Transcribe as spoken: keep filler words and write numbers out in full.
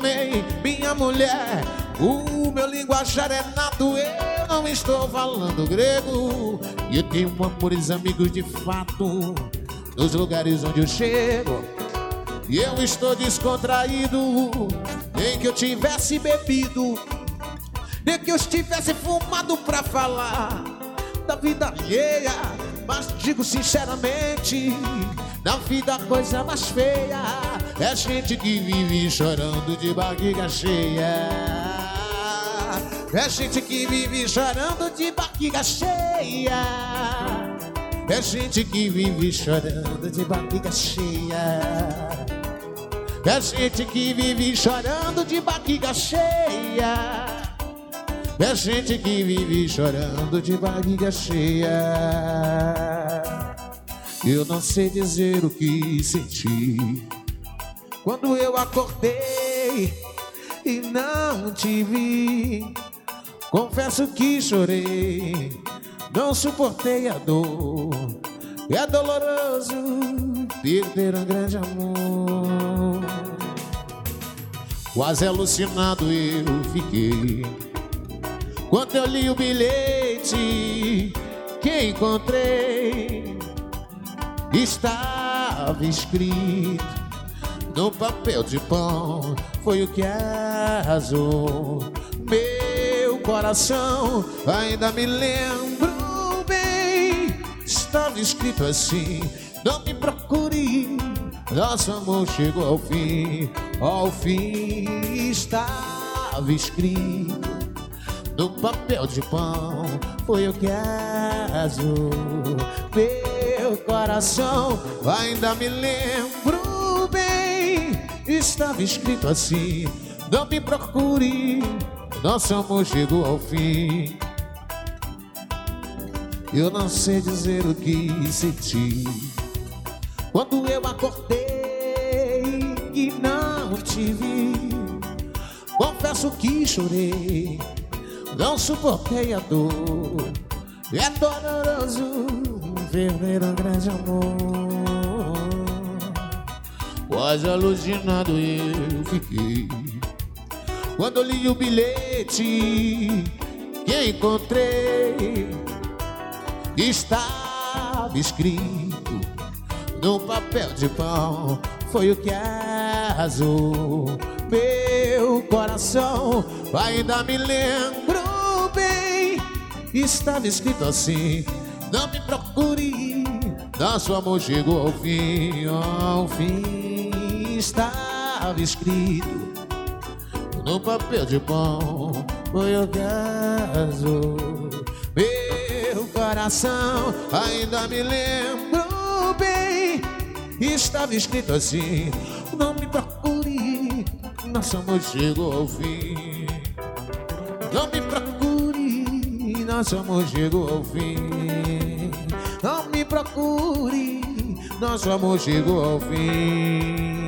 amei minha mulher. O meu linguajar é nato, eu não estou falando grego. E eu tenho amores, amigos de fato, nos lugares onde eu chego. E eu estou descontraído, nem que eu tivesse bebido, nem que eu estivesse fumado pra falar da vida alheia. Mas digo sinceramente, na vida a coisa mais feia é gente que vive chorando de barriga cheia. É gente que vive chorando de barriga cheia. É gente que vive chorando de barriga cheia. É gente que vive chorando de barriga cheia. É gente que vive chorando de barriga cheia. Eu não sei dizer o que senti quando eu acordei e não te vi. Confesso que chorei, não suportei a dor. É doloroso perder um grande amor. Quase alucinado eu fiquei quando eu li o bilhete que encontrei. Estava escrito no papel de pão, foi o que arrasou meu coração. Ainda me lembro bem, estava escrito assim: não me procure, nosso amor chegou ao fim. Ao fim estava escrito no papel de pão, foi o que arrasou meu coração. Ainda me lembro bem, estava escrito assim: não me procure, nosso amor chegou ao fim. Eu não sei dizer o que senti quando eu acordei e não te vi. Confesso que chorei, não suportei a dor. É doloroso perder um grande amor. Quase alucinado eu fiquei quando li o bilhete que encontrei. Estava escrito no papel de pão, foi o que arrasou meu coração. Ainda me lembro bem, estava escrito assim: não me procure, nosso amor chegou ao fim. Ao fim estava escrito no papel de pão, foi o que arrasou meu coração. Ainda me lembro bem, estava escrito assim: não me procure, nosso amor chegou ao fim. Não me procure, nosso amor chegou ao fim. Não me procure, nosso amor chegou ao fim.